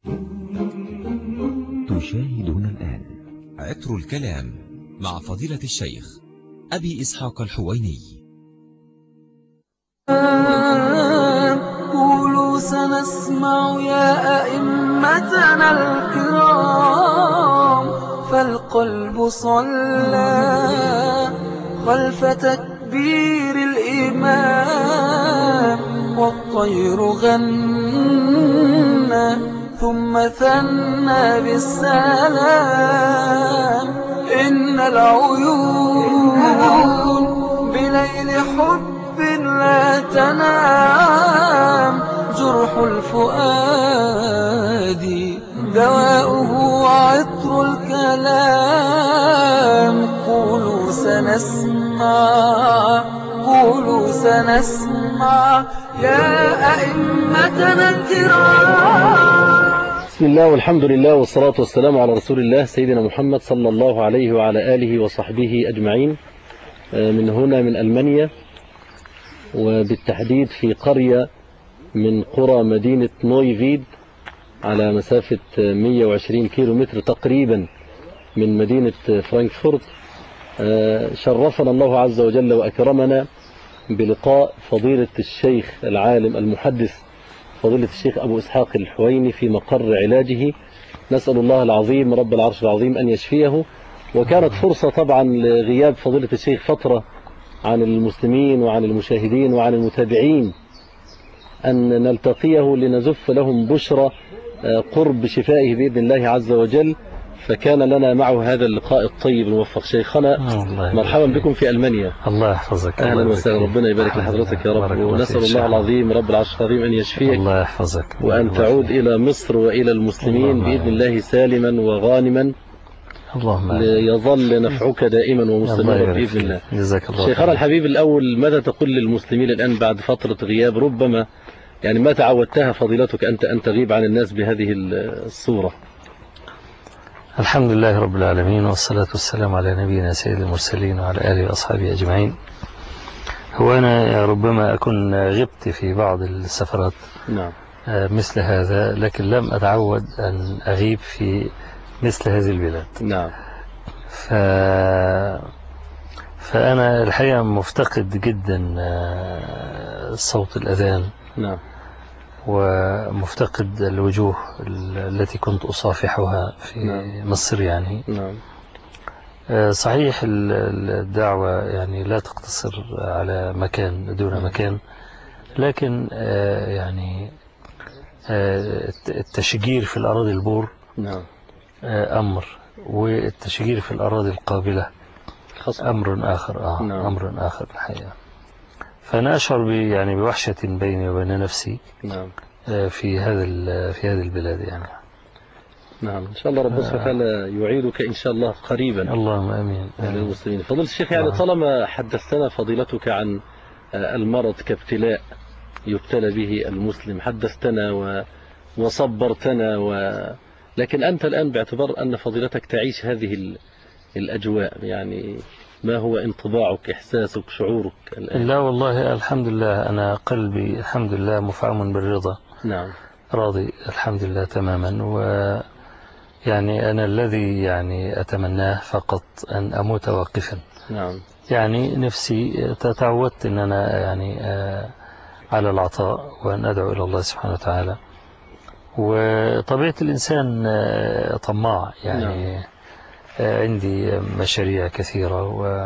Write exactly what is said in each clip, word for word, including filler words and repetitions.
تشاهدون الآن عطر الكلام مع فضيلة الشيخ أبي إسحاق الحويني. قولوا سنسمع يا أئمتنا الكرام، فالقلب صلى خلف تكبير الإمام، والطير غنى ثم ثنى بالسلام. إن العيون بليل حب لا تنام، جرح الفؤاد دواؤه عطر الكلام. قولوا سنسمع قولوا سنسمع يا أئمتنا الكرام. بسم الله والحمد لله والصلاة والسلام على رسول الله سيدنا محمد صلى الله عليه وعلى آله وصحبه أجمعين. من هنا من ألمانيا، وبالتحديد في قرية من قرى مدينة نويفيد على مسافة مئة وعشرين كيلو متر تقريبا من مدينة فرانكفورت. شرفنا الله عز وجل وأكرمنا بلقاء فضيلة الشيخ العالم المحدث فضيلة الشيخ أبو إسحاق الحويني في مقر علاجه. نسأل الله العظيم رب العرش العظيم أن يشفيه. وكانت فرصة طبعا لغياب فضيلة الشيخ فترة عن المسلمين وعن المشاهدين وعن المتابعين أن نلتقيه لنزف لهم بشرى قرب شفائه بإذن الله عز وجل، فكان لنا معه هذا اللقاء الطيب الموفق. شيخنا مرحبا بكم في ألمانيا. الله يحفظك. أهلا وسهلا، ربنا يبارك لحضرتك يا رب، ونسأل الله العظيم رب العرش العظيم أن يشفيك. الله يحفظك، وأن تعود إلى مصر وإلى المسلمين بإذن الله سالما وغانما، اللهم ليظل نفعك دائما ومستمرا بإذن الله. جزاك الله. شيخنا الحبيب الأول، ماذا تقول للمسلمين الآن بعد فترة غياب؟ ربما يعني ما تعودتها فضيلتك أنت أن تغيب عن الناس بهذه الصورة. الحمد لله رب العالمين، والصلاة والسلام على نبينا سيد المرسلين وعلى آله وأصحابه أجمعين. هو أنا ربما أكون غبت في بعض السفرات نعم مثل هذا، لكن لم أتعود أن أغيب في مثل هذه البلاد. نعم ف... فأنا الحقيقة مفتقد جدا صوت الأذان. نعم ومفتقد الوجوه التي كنت أصافحها في نعم. مصر يعني. نعم صحيح الدعوة يعني لا تقتصر على مكان دون مكان، لكن يعني التشجير في الأراضي البور نعم أمر، والتشجير في الأراضي القابلة أمر آخر. آه نعم. أمر آخر الحقيقة. فأنا أشعر يعني بوحشة بيني وبين نفسي نعم في هذا في هذه البلاد يعني. نعم إن شاء الله ربنا سبحانه وتعالى يعيدك إن شاء الله قريبا. اللهم آمين. للمسلمين. فضيلة الشيخ، يعني طالما حدثتنا فضيلتك عن المرض كابتلاء يبتلى به المسلم، حدثتنا و... وصبرتنا و... لكن أنت الآن باعتبار أن فضيلتك تعيش هذه ال... الأجواء، يعني ما هو انطباعك، إحساسك، شعورك الآن؟ لا والله الحمد لله، أنا قلبي الحمد لله مفعم بالرضا. نعم راضي الحمد لله تماما. ويعني أنا الذي يعني أتمناه فقط أن أموت واقفا. نعم يعني نفسي تعودت أن أنا يعني على العطاء وأن أدعو إلى الله سبحانه وتعالى. وطبيعة الإنسان طماع يعني. نعم. عندي مشاريع كثيرة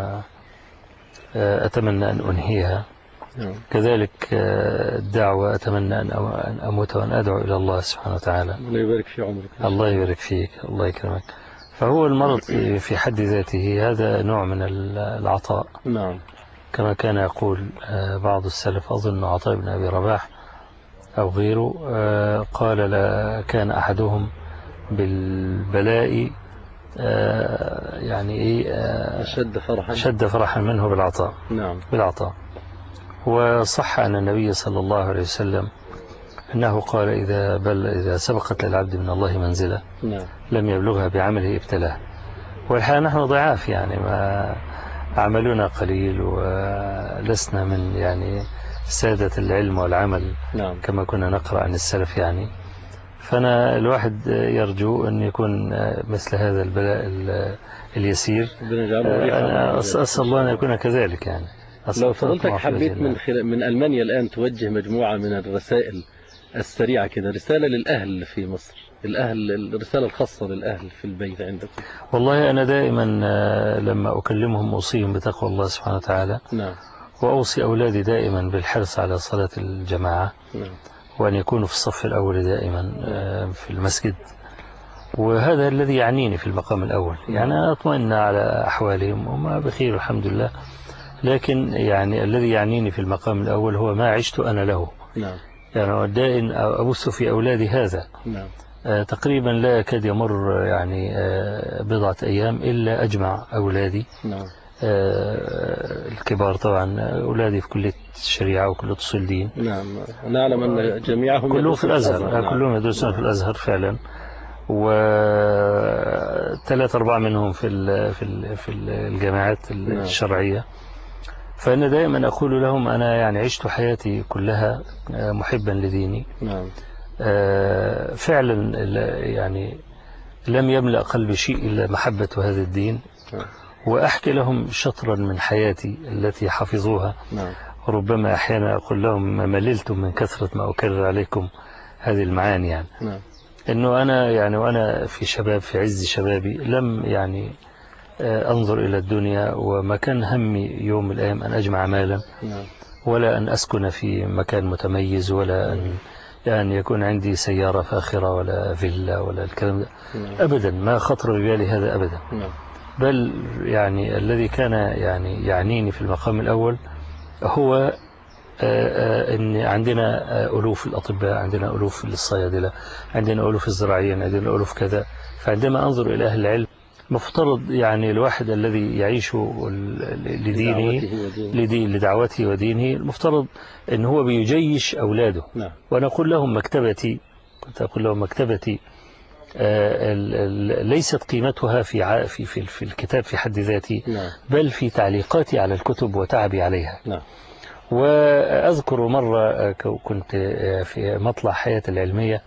وأتمنى أن أنهيها. نعم. كذلك الدعوة أتمنى أن أموت وأن أدعو إلى الله سبحانه وتعالى. الله يبارك في عمرك. الله يبارك فيك، الله يكرمك. فهو المرض في حد ذاته هذا نوع من العطاء. نعم. كما كان يقول بعض السلف، أظن عطاء بن أبي رباح أو غيره، قال لا كان أحدهم بالبلاء يعني إيه شد فرحا شد فرحا منه بالعطاء. نعم بالعطاء. وصح أن النبي صلى الله عليه وسلم أنه قال إذا بل إذا سبقت للعبد من الله منزلة نعم. لم يبلغها بعمله ابتلاه. والحقيقة نحن ضعاف يعني، ما عملنا قليل ولسنا من يعني سادة العلم والعمل. نعم. كما كنا نقرأ عن السلف يعني. فأنا الواحد يرجو أن يكون مثل هذا البلاء اليسير. أنا أسأل الله أن يكون كذلك. يعني لو فضلتك حبيت من خلال من ألمانيا الآن توجه مجموعة من الرسائل السريعة كده، رسالة للأهل في مصر، الأهل، الرسالة الخاصة للأهل في البيت عندك. والله أنا دائما لما أكلمهم أوصيهم بتقوى الله سبحانه وتعالى. نعم. وأوصي أولادي دائما بالحرص على صلاة الجماعة. نعم. وأن يكونوا في الصف الأول دائما في المسجد، وهذا الذي يعنيني في المقام الأول. يعني أنا أطمئن على أحوالهم وما بخير الحمد لله، لكن يعني الذي يعنيني في المقام الأول هو ما عشت أنا له. نعم. يعني دائما أبث في أولادي هذا. نعم. آه تقريبا لا يكاد يمر يعني آه بضعة أيام إلا أجمع أولادي. نعم. آه الكبار طبعا أولادي في كلية الشريعة وكلية أصول دين. نعم. نعلم أن جميعهم كلهم في الأزهر. نعم. كلهم يدرسون في الأزهر فعلا، وثلاثة أربعة منهم في في في الجامعات الشرعية. فأنا دائما أقول لهم أنا يعني عشت حياتي كلها محبا لديني. نعم. فعلا يعني لم يملأ قلبي شيء إلا محبة هذا الدين. وأحكي لهم شطرا من حياتي التي حفظوها. نعم. ربما أحيانا أقول لهم ما مللتم من كثرة ما أكرر عليكم هذه المعاني. يعني نعم. إنه أنا يعني وأنا في شباب في عز شبابي لم يعني أنظر إلى الدنيا، وما كان همي يوم من الأيام أن أجمع مالا. نعم. ولا أن أسكن في مكان متميز، ولا أن يعني يكون عندي سيارة فاخرة ولا فيلا ولا الكلام ده. نعم. أبدا ما خطر ببالي هذا أبدا. نعم. بل يعني الذي كان يعني يعنيني في المقام الأول هو أن عندنا ألوف الأطباء، عندنا ألوف الصيادلة، عندنا ألوف الزراعيين، عندنا ألوف كذا. فعندما أنظر إلى أهل العلم مفترض يعني الواحد الذي يعيش لدينه لدعوته ودينه المفترض أن هو بيجيش أولاده. نعم. وأنا أقول لهم مكتبتي كنت أقول لهم مكتبتي ليست قيمتها في في في, في الكتاب في حد ذاته. نعم. بل في تعليقاتي على الكتب وتعبي عليها. نعم. وأذكر مرة كنت في مطلع حياتي العلمية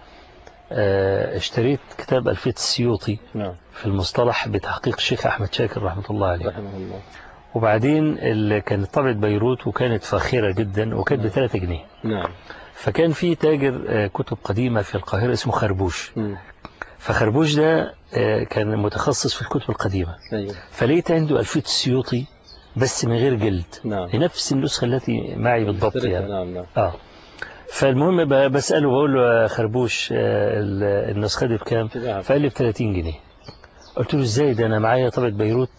اشتريت كتاب ألفية السيوطي. نعم. في المصطلح بتحقيق الشيخ أحمد شاكر رحمة الله عليه رحمه الله. وبعدين اللي كانت طبعة بيروت وكانت فاخرة جدا وكانت بثلاثة جنيه. نعم. فكان في تاجر كتب قديمة في القاهرة اسمه خربوش. م. فخربوش ده كان متخصص في الكتب القديمة. أيوه. فلقيت عنده ألفية السيوطي بس من غير جلد. نعم. نفس النسخة التي معي بالضبط يعني. نعم. نعم. آه. فالمهم بسأله بقول له خربوش النسخة دي بكام؟ فقال لي ب ثلاثين جنيه. قلت له ازاي ده انا معايا طبعة بيروت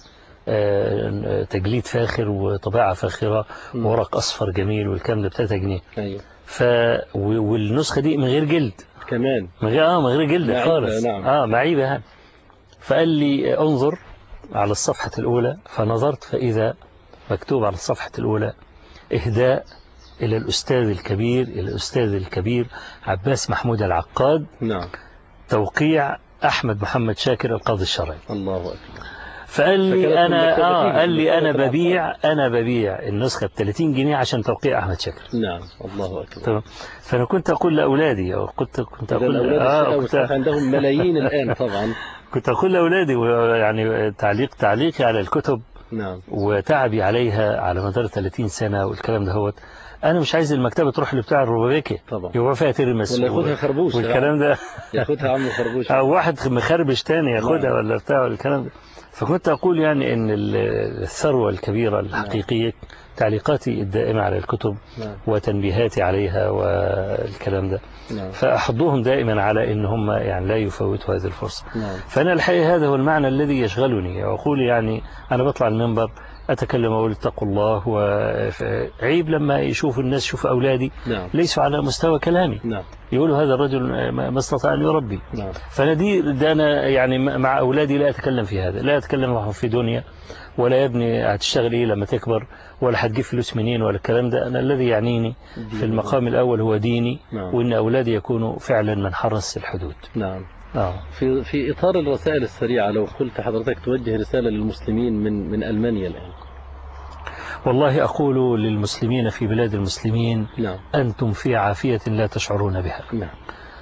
تجليد فاخر وطباعة فاخرة وورق اصفر جميل والكلام ده ب ثلاثة جنيه. ايوه. ف والنسخة دي من غير جلد كمان من غير اه من غير جلد خالص. نعم. اه معيبة يعني. فقال لي انظر على الصفحة الأولى، فنظرت فإذا مكتوب على الصفحة الأولى إهداء إلى الأستاذ الكبير إلى الأستاذ الكبير عباس محمود العقاد. نعم. توقيع أحمد محمد شاكر القاضي الشرعي. الله أكبر. فقال لي أنا آه قال لي أنا ببيع أنا ببيع النسخة ب ثلاثين جنيه عشان توقيع أحمد شاكر. نعم. الله أكبر. فأنا كنت أقول لأولادي أو كنت كنت أقول آه كنت عندهم ملايين الآن طبعا. كنت أقول لأولادي يعني تعليق تعليقي على الكتب. نعم. وتعبي عليها على مدار ثلاثين سنة والكلام ده هوت. أنا مش عايز المكتبة تروح لبتاع الروبابيكي طبعا يبقى فيها ترمس ولا ياخدها خربوش والكلام ده ياخدها عم خربوش أو واحد مخربش تاني ياخدها ولا بتاع والكلام ده. فكنت أقول يعني إن الثروة الكبيرة الحقيقية تعليقاتي الدائمة على الكتب نعم. وتنبيهاتي عليها والكلام ده نعم. فأحضوهم دائما على إن هم يعني لا يفوتوا هذه الفرصة. نعم. فأنا الحقيقة هذا هو المعنى الذي يشغلني. أقول يعني أنا بطلع المنبر أتكلم أقول اتقوا الله، وعيب لما يشوفوا الناس يشوفوا أولادي نعم. ليسوا على مستوى كلامي. نعم. يقولوا هذا الرجل ما استطاع أن يربي. نعم. فأنا دي ده أنا يعني مع أولادي لا أتكلم في هذا، لا أتكلم معهم في دنيا ولا يا ابني هتشتغل إيه لما تكبر ولا هتجيب فلوس منين ولا الكلام ده. أنا الذي يعنيني في المقام الأول هو ديني. نعم. وإن أولادي يكونوا فعلا من حرس الحدود. نعم. آه. في في إطار الرسائل السريعة لو قلت حضرتك توجه رسالة للمسلمين من من ألمانيا الآن. والله أقول للمسلمين في بلاد المسلمين نعم. أنتم في عافية لا تشعرون بها. نعم.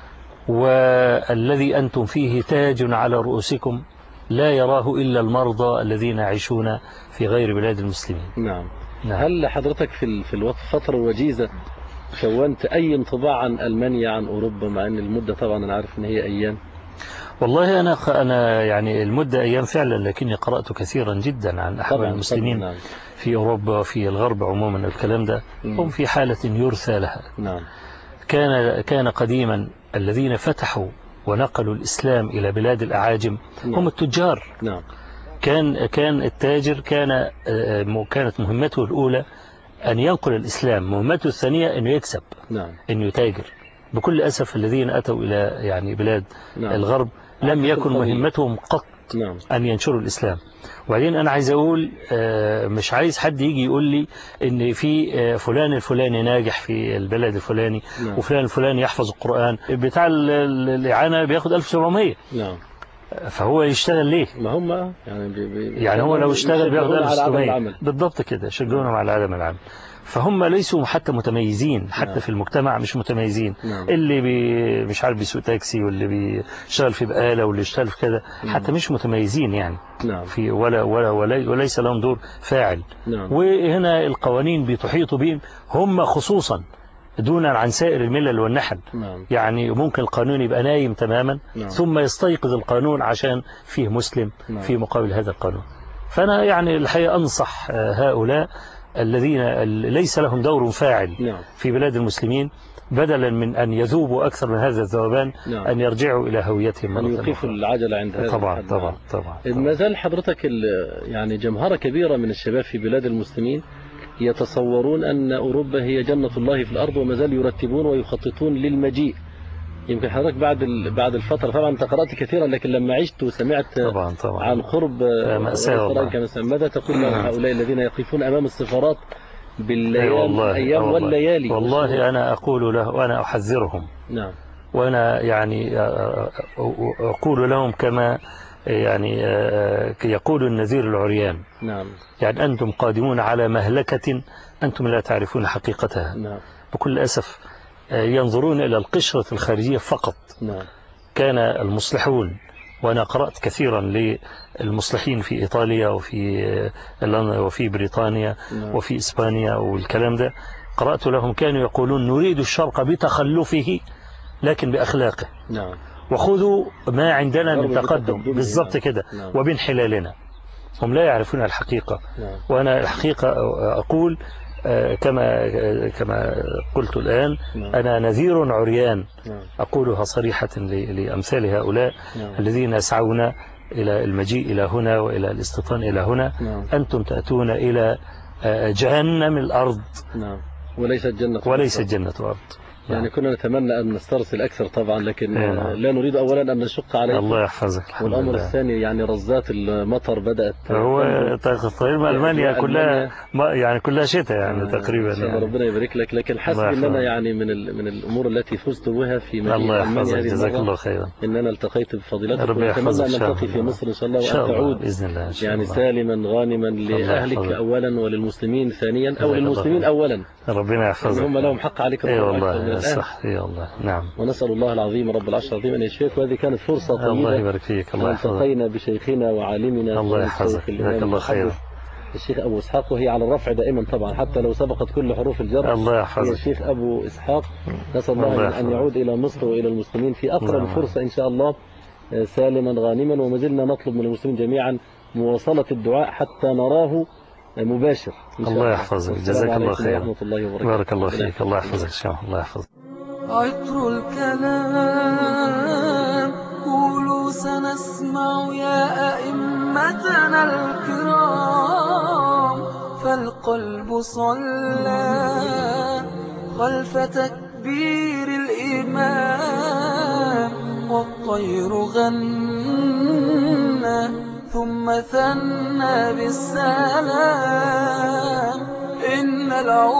والذي أنتم فيه تاج على رؤوسكم لا يراه إلا المرضى الذين يعيشون في غير بلاد المسلمين. نعم. نعم. هل حضرتك في في الفترة الوجيزة كونت أي انطباع عن ألمانيا عن أوروبا، مع أن المدة طبعا أنا عارف أن هي أيام؟ والله أنا أنا يعني المدة أيام فعلا، لكني قرأت كثيرا جدا عن أحوال طبعاً المسلمين طبعاً. في أوروبا وفي الغرب عموما. الكلام ده هم في حالة يرثى لها. نعم. كان كان قديما الذين فتحوا ونقلوا الإسلام إلى بلاد الأعاجم نعم. هم التجار. نعم. كان كان التاجر كان كانت مهمته الأولى أن ينقل الإسلام، مهمته الثانية أنه يكسب. نعم. أنه يتاجر. بكل أسف الذين أتوا إلى يعني بلاد نعم. الغرب لم يكن مهمتهم قط نعم. أن ينشروا الإسلام. وبعدين أنا عايز أقول مش عايز حد يجي يقول لي إن في فلان الفلاني ناجح في البلد الفلاني. نعم. وفلان الفلاني يحفظ القرآن، بتاع الإعانة بياخد ألف وسبعمية. نعم. فهو يشتغل ليه؟ ما هم يعني بي بي يعني هو لو اشتغل بياخد ألف وستمية بالضبط كده، يشجعونهم على عدم العمل. فهم ليسوا حتى متميزين، حتى نعم. في المجتمع مش متميزين. نعم. اللي بي مش عارف بيسوق تاكسي، واللي بيشتغل في بقالة، واللي يشتغل في كده، حتى مش متميزين يعني. نعم. في ولا ولا ولا وليس لهم دور فاعل. نعم. وهنا القوانين بتحيط بهم هم خصوصا دونا عن سائر الملل والنحل. نعم. يعني ممكن القانون يبقى نايم تماما. نعم. ثم يستيقظ القانون عشان فيه مسلم. نعم. في مقابل هذا القانون. فأنا يعني الحقيقة أنصح هؤلاء الذين ليس لهم دور فاعل. نعم. في بلاد المسلمين، بدلا من أن يذوبوا أكثر من هذا الذوبان. نعم. أن يرجعوا إلى هويتهم، أن يوقفوا العجلة عند هذا. طبعا طبعا طبعا. ما زال حضرتك يعني جمهرة كبيرة من الشباب في بلاد المسلمين يتصورون أن أوروبا هي جنة الله في الأرض، وما زال يرتبون ويخططون للمجيء. يمكن حضرتك بعد بعد الفترة، طبعا أنت قرأت كثيرا، لكن لما عشت وسمعت طبعا طبعا عن قرب مأساة، ماذا تقول لهؤلاء الذين يقفون أمام السفارات بالأيام والليالي؟ والله أنا أقول له وأنا أحذرهم. نعم. وأنا يعني أقول لهم كما يعني يقول النذير العريان. نعم. يعني أنتم قادمون على مهلكة أنتم لا تعرفون حقيقتها. نعم. بكل أسف ينظرون إلى القشرة الخارجية فقط. نعم. كان المصلحون، وأنا قرأت كثيرا للمصلحين في إيطاليا وفي وفي بريطانيا. نعم. وفي إسبانيا والكلام ده، قرأت لهم كانوا يقولون نريد الشرق بتخلفه لكن بأخلاقه. نعم. وخذوا ما عندنا من تقدم. بالضبط كده. نعم. وبانحلالنا. هم لا يعرفون الحقيقة. نعم. وأنا الحقيقة أقول كما كما قلت الآن. نعم. أنا نذير عريان. نعم. أقولها صريحة لأمثال هؤلاء. نعم. الذين يسعون إلى المجيء إلى هنا وإلى الاستيطان إلى هنا. نعم. أنتم تأتون إلى جهنم الأرض. نعم. وليست جنة وليست جنة الأرض. يعني كنا نتمنى أن نسترسل أكثر طبعا، لكن لا نريد أولا أن نشق عليكم. الله يحفظك. والأمر الثاني يعني رزات المطر بدأت. هو تقريبا ألمانيا كلها يعني كلها شتاء يعني آه تقريبا. يعني ربنا يبارك لك. لكن حسب أننا يعني من من الأمور التي فزت بها في مدينة الله يحفظك. ألمانيا جزاك الله خيرا. إننا التقيت بفضيلتك، ربنا يحفظك. ونتمنى أن نلتقي في مصر إن شاء الله، وأن تعود بإذن الله يعني سالما غانما لأهلك أولا وللمسلمين ثانيا، أو للمسلمين أولا. ربنا يحفظك. هم لهم حق عليك. اي والله صح. اي والله. نعم. ونسأل الله العظيم رب العرش العظيم أن يشفيك. وهذه كانت فرصة طيبة. الله يبارك فيك. الله يحفظك. التقينا بشيخنا وعالمنا الله يحفظك. جزاك الله خيرا. الشيخ أبو إسحاق، وهي على الرفع دائما طبعا حتى لو سبقت كل حروف الجر. الله يحفظك. الشيخ أبو إسحاق، نسأل الله, الله أن يعود إلى مصر وإلى المسلمين في أقرب فرصة إن شاء الله سالما غانما. وما زلنا نطلب من المسلمين جميعا مواصلة الدعاء حتى نراه مباشر. الله يحفظك. جزاك الله خيرا. بارك الله فيك. الله يحفظك إن شاء الله. الله يحفظك. عطر الكلام قولوا سنسمع يا أئمتنا الكرام، فالقلب صلى خلف تكبير الإمام، والطير غنى ثم ثنى بالسلام. إن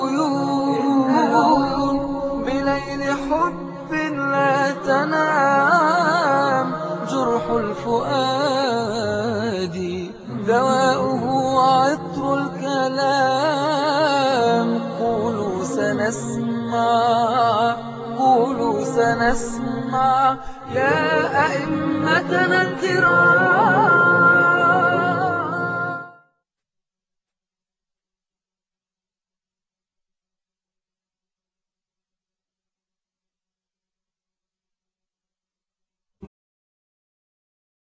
العيون بليل حب لا تنام، جرح الفؤاد دواؤه عطر الكلام. قولوا سنسمع قولوا سنسمع الدمع يا أئمتنا الكرام